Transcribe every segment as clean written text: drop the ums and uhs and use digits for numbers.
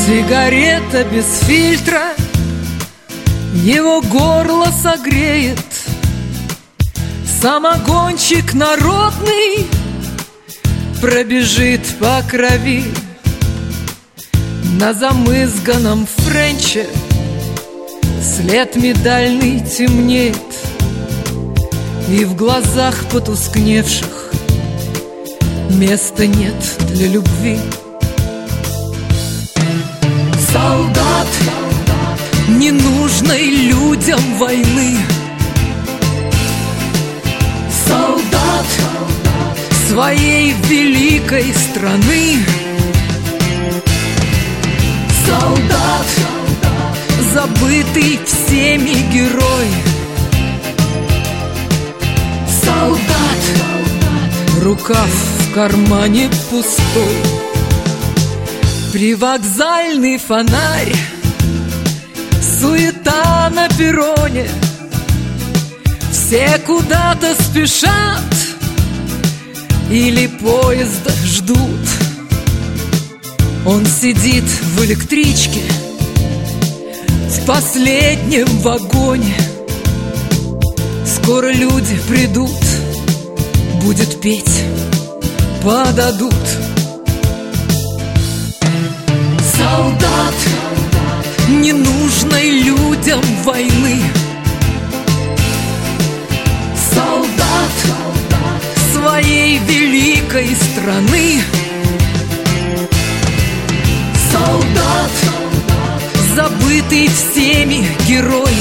Сигарета без фильтра его горло согреет. Самогончик народный пробежит по крови. На замызганном френче след медальный темнеет, и в глазах потускневших места нет для любви. Солдат, ненужной людям войны. Солдат своей великой страны. Солдат, забытый всеми герой. Солдат, рукав в кармане пустой. Привокзальный фонарь, суета на перроне. Все куда-то спешат или поезда ждут. Он сидит в электричке в последнем вагоне. Скоро люди придут, будет петь, подадут. Солдат, ненужной людям войны. Солдат своей великой страны. Солдат, забытый всеми герой.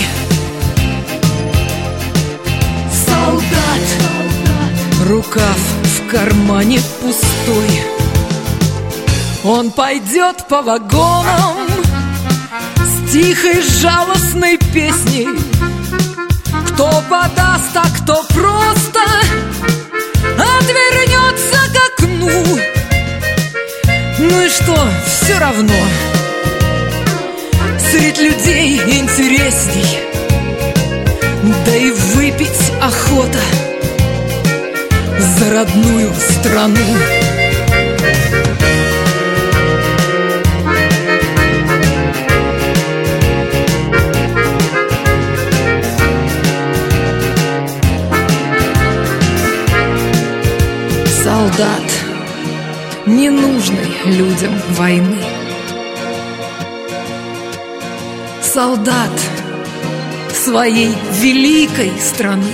Солдат, рукав в кармане пустой. Он пойдет по вагонам с тихой жалостной песней. Кто подаст, а кто просто отвернется к окну. Ну и что, все равно. Средь людей интересней, да и выпить охота за родную страну. Солдат, ненужный людям войны. Солдат своей великой страны.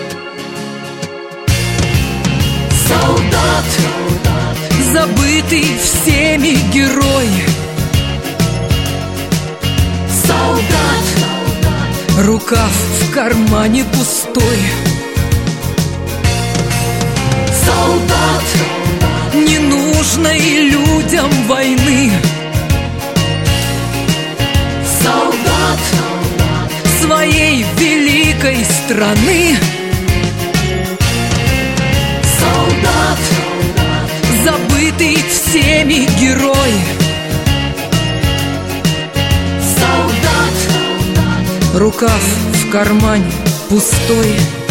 Солдат, забытый всеми герой. Солдат, рукав в кармане пустой. Солдат, ненужной людям войны. Солдат своей великой страны. Солдат, забытый всеми герой. Солдат, рукав в кармане пустой.